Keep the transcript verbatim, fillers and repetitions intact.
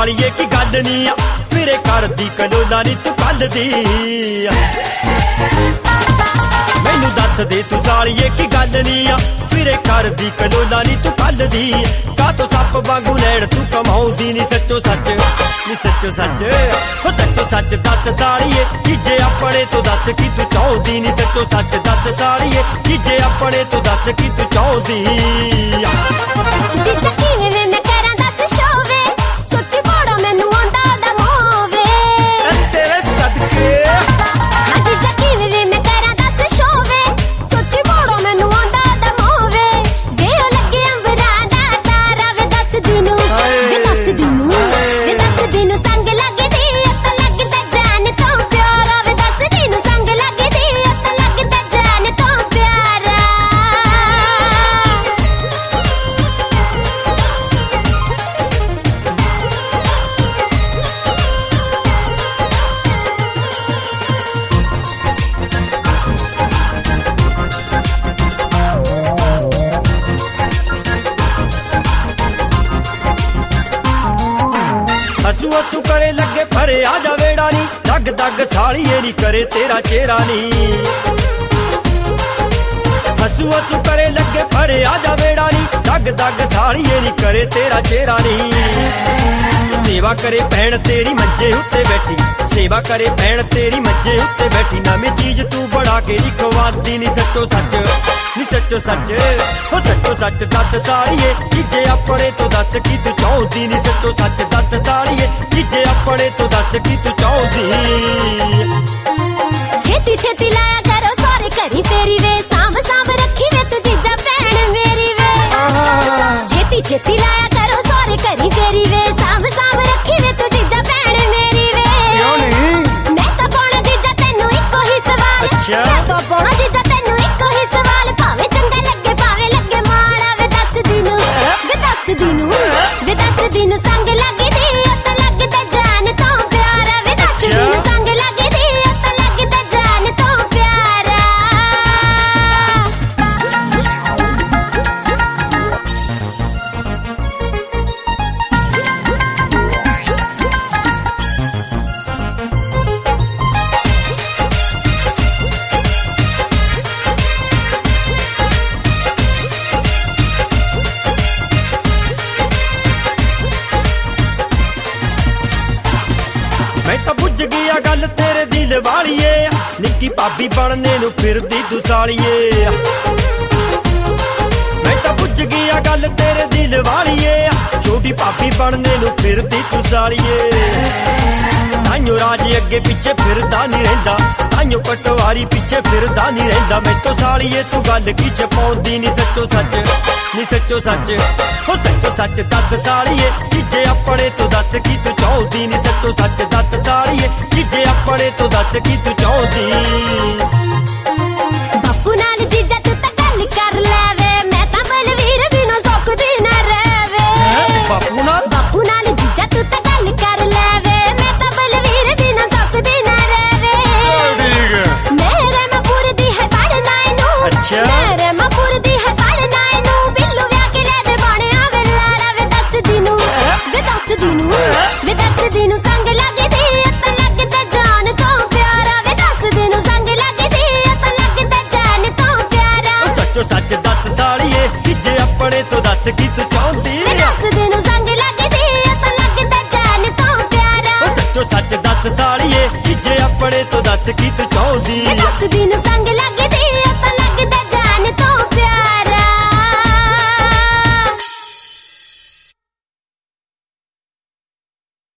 ਸਾਲੀਏ ਕੀ ਗੱਲ ਨੀ ਆ ਮੇਰੇ ਘਰ ਦੀ ਕਲੋਲਾ ਨੀ ਤੂੰ ਕੱਲ ਦੀ ਮੈਨੂੰ ਦੱਸ ਦੇ ਤੂੰ ਸਾਲੀਏ ਕੀ ਗੱਲ ਨੀ ਆ ਮੇਰੇ ਘਰ ਦੀ ਕਲੋਲਾ ਨੀ ਤੂੰ ਕੱਲ ਦੀ ਕਾਤੋਂ ਸੱਪ ਵਾਂਗੂ ਲੈਣ ਤੂੰ ਕਮਾਉਂਦੀ ਨੀ ਸੱਚੋ ਸੱਚ ਨੀ ਸੱਚੋ ਸੱਚ ਹੋ ਸੱਚੋ ਸੱਚ ਦੱਸ ਸਾਲੀਏ ਜੀਜੇ ਆਪਣੇ ਤੋਂ ਦੱਸ ਕੀ ਤੂੰ ਚਾਹੁੰਦੀ ਨੀ ਸੱਚੋ ਸੱਚ ਦੱਸ ਸਾਲੀਏ ਜੀਜੇ ਆਪਣੇ ਤੋਂ ਦੱਸ ਕੀ ਤੂੰ ਚਾਹੁੰਦੀ ਜੀਜਾ ਕਿਵੇਂ ਵੇ ਮੈਂ ਕਰਾਂ ਦੱਸ ਸ਼ੋਵੇ ਸੋਚੀ ਬੜਾ ਮੈਨੂੰ ਆਉਂਦਾ ਦਾ ਮੋਵੇ ਤੇਰੇ ਸਦਕੇ ਜੀਜਾ ਕਿਵੇਂ ਵੇ ਮੈਂ ਕਰਾਂ ਦੱਸ ਸ਼ੋਵੇ ਸੋਚੀ ਬੜਾ ਮੈਨੂੰ ਆਉਂਦਾ ਦਾ ਮੋਵੇ ਵੇ ਲੱਗੇ ਅੰਬਰਾਂ ਦਾ ਤਾਰਾ ਵੇ ਦੱਸ ਦਿਨੂ ਵੇ ਦੱਸ ਦਿਨੂ ਵੇ ਦੱਸ ਦਿਨੂ ਸੰਗ ਲੱਗਦੀ ਅੱਤ ਲੱਗਦਾ ਜਾਨ ਤੋਂ ਪਿਆਰਾ ਵੇ ਦੱਸ ਦਿਨੂ ਸੰਗ ਲੱਗਦੀ ਅੱਤ ਲੱਗਦਾ ਜਾਨ ਤੋਂ ਪਿਆਰਾ ਹੱਸੂ ਹੱਸੂ ਕਰੇ ਲੱਗੇ ਫਰੇ ਆ ਜਾ ਵੇੜਾ ਨੀ ਦਗ ਦਗ ਸਾਲੀਏ ਨੀ ਕਰੇ ਤੇਰਾ ਚਿਹਰਾ ਨੀ ਹੱਸੂ ਹੱਸੂ ਕਰੇ ਲੱਗੇ ਫਰੇ ਆ ਜਾ ਵੇੜਾ ਨੀ ਦਗ ਦਗ ਸਾਲੀਏ ਨੀ ਕਰੇ ਤੇਰਾ ਚਿਹਰਾ ਨੀ ਸੇਵਾ ਕਰੇ ਭੈਣ ਤੇਰੀ ਮੰਜੇ ਉੱਤੇ ਬੈਠੀ ਸੇਵਾ ਕਰੇ ਭੈਣ ਤੇਰੀ ਮੰਜੇ ਉੱਤੇ ਬੈਠੀ ਨਵੀਂ ਚੀਜ਼ ਤੂੰ ਬਣਾ ਕੇ ਨੀ ਖਵਾਉਂਦੀ ਨੀ ਸੱਚੋ ਸੱਚ ਨੀ ਸੱਚੋ ਸੱਚ ਹੋ ਸੱਚੋ ਸੱਚ ਦੱਸ ਸਾਲੀਏ ਜੀਜੇ ਆਪਣੇ ਤੋਂ ਦੱਸ ਕੀ ਤੂੰ ਚਾਹੁੰਦੀ ਨੀ ਸੱਚੋ ਸੱਚ ਦੱਸ ਸਾਲੀਏ ਜੀਜੇ ਆਪਣੇ ਤੋਂ ਦੱਸ ਕੀ ਤੂੰ ਚਾਹੁੰਦੀ ਛੇਤੀ ਛੇਤੀ ਲਾਇਆ ਕਰੋ ਸਾਰੇ ਘਰੀ ਫੇਰੀ ਵੇ ਸਾਂਭ ਸਾਂਭ ਰੱਖੀ ਵੇ ਤੂੰ ਜੀਜਾ ਭੈਣ ਮੇਰੀ ਵੇ ਛੇਤੀ ਛੇਤੀ ਲਾਇਆ ਕਰੋ ਸਾਰੇ ਘਰੀ ਫੇਰੀ ਵੇ ਸਾਂਭ ਸਾਂਭ ਰੱਖੀ ਵੇ ਤੂੰ ਜੀਜਾ ਭੈਣ ਮੇਰੀ ਵੇ ਕਿਉਂ ਨਹੀਂ ਮੈਂ ਤਾਂ ਪਾਉਣਾ ਜੀਜਾ ਤੈਨੂੰ ਇੱਕੋ ਹੀ ਸਵਾਲ ਅੱਛਾ। ਮੈਂ ਤਾਂ ਪਾਉਣਾ ਜੀਜਾ ਤੈਨੂੰ ਇੱਕੋ ਹੀ ਸਵਾਲ ਭਾਵੇਂ ਚੰਗਾ ਲੱਗੇ ਭਾਵੇਂ ਲੱਗੇ ਮਾੜਾ ਵੇ ਦੱਸ ਦਿਨੂ ਵੇ ਦੱਸ ਦਿਨੂ ਵੇ ਦੱਸ ਦਿਨੂ ਸੰਗ ਲੱਗਦੀ ਅੱਤ ਲੱਗਦਾ ਜਾਨ ਤੋਂ ਪਿਆਰਾ ਵੇ ਦੱਸ ਅੱਛਾ। ਦਿਨੂ ਸੰਗ ਲੱਗਦੀ ਅੱਤ ਲੱਗਦਾ ਜਾਨ ਤੋਂ ਪਿਆਰਾ ਮੈਂ ਤਾਂ ਬੁੱਝ ਗਿਆ ਗੱਲ ਤੇਰੇ ਦਿਲ ਵਾਲੀਏ ਨਿੱਕੀ ਭਾਬੀ ਬਣਨੇ ਨੂੰ ਫਿਰਦੀ ਤੂੰ ਸਾਲੀਏ ਮੈਂ ਤਾਂ ਬੁੱਝ ਗਿਆ ਗੱਲ ਤੇਰੇ ਦਿਲ ਵਾਲੀਏ ਛੋਟੀ ਭਾਬੀ ਬਣਨੇ ਨੂੰ ਫਿਰਦੀ ਤੂੰ ਸਾਲੀਏ ਤਾਈਓ ਰਾਜ ਅੱਗੇ ਪਿੱਛੇ ਫਿਰਦਾ ਨਹੀਂ ਰਹਿੰਦਾ ਤਾਈਓ ਪਟਵਾਰੀ ਪਿੱਛੇ ਫਿਰਦਾ ਨਹੀਂ ਰਹਿੰਦਾ ਮੈਥੋਂ ਸਾਲੀਏ ਤੂੰ ਗੱਲ ਕੀ ਛਪਾਉਂਦੀ ਨੀ ਸੱਚੋ ਸੱਚ ਨੀ ਸੱਚੋ ਸੱਚ ਹੋ ਸੱਚੋ ਸੱਚ ਦੱਸ ਸਾਲੀਏ ਜੀਜੇ ਆਪਣੇ ਤੋਂ ਦੱਸ ਕੀ ਤੂੰ ਚਾਹੁੰਦੀ ਨੀ ਸੱਚੋ ਸੱਚ ਦੱਸ ਸਾਲੀਏ ਜੀਜੇ ਆਪਣੇ ਤੋਂ ਦੱਸ ਕੀ ਤੂੰ ਚਾਹੁੰਦੀ ਬਾਪੂ ਨਾਲ ਜੀਜਾ ਤੂੰ ਤਾਂ ਗੱਲ ਕਰ ਲੈ ਵੇ ਮੈਂ ਤਾਂ ਬਲਵੀਰ ਬਿਨੋਂ ਸੁੱਖਦੀ ਨਾ ਰਹਿਵੇ ਬਾਪੂ ਨਾਲ ਬਾਪੂ ਨਾਲ ਜੀਜਾ ਤੂੰ ਤਾਂ ਗੱਲ ਕਰ ਲੈ ਵੇ ਮੈਂ ਤਾਂ ਬਲਵੀਰ ਬਿਨੋਂ ਸੁੱਖਦੀ ਨਾ ਰਹਿਵੇ ਠੀਕ ਹੈ ਮੇਰੇ ਮਪੁਰ ਦੀ ਹੈ ਪੜਨਾ ਇਹਨੂੰ ਅੱਛਾ। ਮੇਰੇ ਮਪੁਰ ਦੀ ਹੈ ਪੜਨਾ ਇਹਨੂੰ ਬਿੱਲੂ ਵਿਆਹ ਕੇ ਲੈ ਦੇ ਬਣਿਆ ਵੇ ਲਾੜਾ ਵੇ ਦੱਸ ਦਿਨੂ ਵੇ ਦੱਸ ਦਿਨੂ ਵੇ ਦੱਸ ਦਿਨੂ ਸੰਗ ਲੱਗਦੀ ਅੱਤ ਲੱਗਦਾ ਜਾਨ ਤੋਂ ਪਿਆਰਾ ਵੇ ਦੱਸ ਦਿਨੂ ਸੰਗ ਲੱਗਦੀ ਅੱਤ ਲੱਗਦਾ ਜਾਨ ਤੋਂ ਪਿਆਰਾ ਉਹ ਸੱਚੋ ਸੱਚ ਦੱਸ ਸਾਲੀਏ ਜੀਜੇ ਆਪਣੇ ਤੋਂ ਦੱਸ ਕੀ ਤੂੰ ਚਾਹੁੰਦੀ ਵੇ ਦੱਸ ਦਿਨੂ ਸੰਗ ਲੱਗਦੀ ਅੱਤ ਲੱਗਦਾ ਜਾਨ ਤੋਂ ਪਿਆਰਾ ਉਹ ਸੱਚੋ ਸੱਚ ਦੱਸ ਸਾਲੀਏ ਜੀਜੇ ਆਪਣੇ ਤੋਂ ਦੱਸ ਕੀ ਤੂੰ ਚਾਹੁੰਦੀ ਵੇ ਦੱਸ ਦਿਨੂ ਸੰਗ ਲੱਗਦੀ